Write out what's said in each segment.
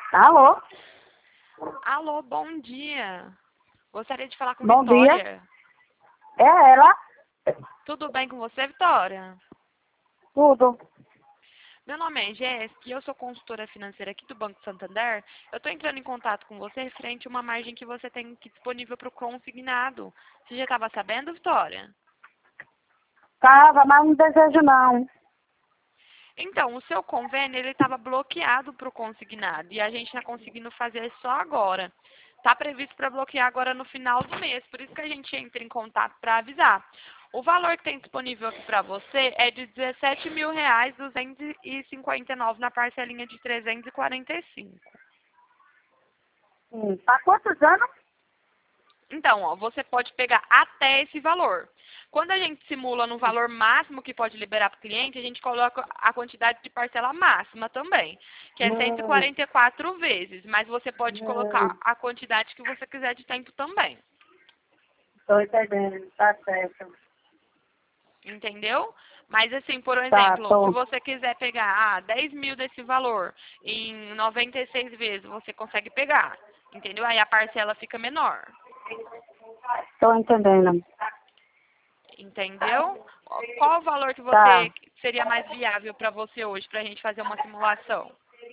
Alô? Alô, bom dia. Gostaria de falar com Bom Vitória. dia. É ela? Tudo bem com você, Vitória? Tudo. Meu nome é Jéssica e eu sou consultora financeira aqui do Banco Santander. Eu estou entrando em contato com você referente a uma margem que você tem aqui disponível para o consignado. Você já estava sabendo, Vitória? Tava, mas não desejo não. Então, o seu convênio ele estava bloqueado para o consignado e a gente está conseguindo fazer só agora. Está previsto para bloquear agora no final do mês, por isso que a gente entra em contato para avisar. O valor que tem disponível aqui para você é de R$ 17.259 na parcelinha de 345. Tá quantos anos? Então, ó, você pode pegar até esse valor. Quando a gente simula no valor máximo que pode liberar para o cliente, a gente coloca a quantidade de parcela máxima também, que é 144 vezes, mas você pode colocar a quantidade que você quiser de tempo também. Tô entendendo, tá certo. Entendeu? Mas assim, por Tá, exemplo, se tô. você quiser pegar 10 mil desse valor em 96 vezes, você consegue pegar. Entendeu? Aí a parcela fica menor. Tô entendendo. Entendeu? Qual o valor que Tá. você seria mais viável para você hoje, para a gente fazer uma simulação?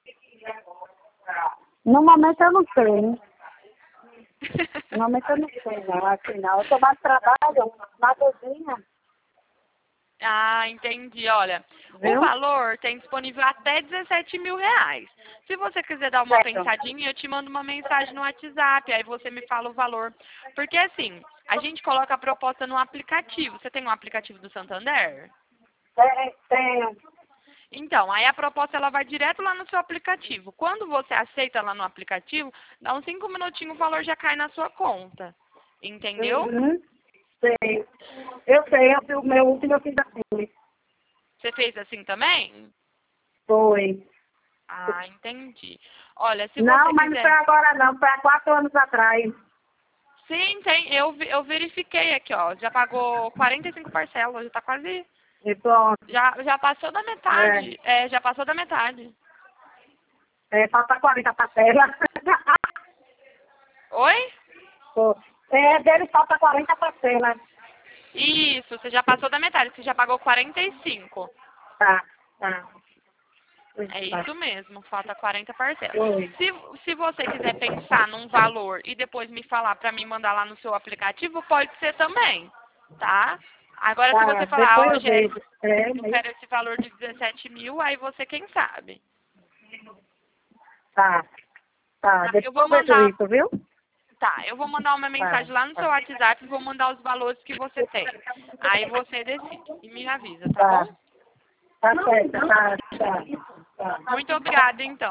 No momento eu não sei. No momento eu não sei, não. Assim, não. Eu tô mais trabalho na cozinha, Ah, entendi. Olha, o viu? valor tem disponível até 17 mil reais. Se você quiser dar uma Certo. pensadinha, eu te mando uma mensagem no WhatsApp, aí você me fala o valor. Porque assim, a gente coloca a proposta no aplicativo. Você tem um aplicativo do Santander? Tenho. Então, aí a proposta ela vai direto lá no seu aplicativo. Quando você aceita lá no aplicativo, dá uns 5 minutinhos, o valor já cai na sua conta. Entendeu? Uhum. Sei. Eu sei, eu fiz o meu último, eu fiz assim. Você fez assim também? Foi. Ah, entendi. Olha, se Não, você mas não foi quiser. agora não, foi há 4 anos atrás. Sim, tem. Eu verifiquei aqui, ó. Já pagou 45 parcelas, já tá quase. E pronto. Já passou da metade. É, já passou da metade. Falta 40 parcelas. Oi? Pô, dele falta 40 parcelas. Isso, você já passou da metade, você já pagou 45. Tá, tá. É Tá. isso mesmo, falta 40 parcelas. Oi. Se você quiser pensar num valor e depois me falar para mim mandar lá no seu aplicativo, pode ser também, tá? Agora, se Tá, você falar, depois ó, eu Jéssica, vejo. eu quero esse valor de 17 mil, aí você quem sabe. Tá, tá. Tá? Eu Depois vou eu vejo mandar, isso, viu? tá, eu vou mandar uma Tá, mensagem lá no seu tá. WhatsApp e vou mandar os valores que você tem. Aí você decide e me avisa, tá bom? Tá, tá certo. Tá, tá. Tá. Muito obrigada, então.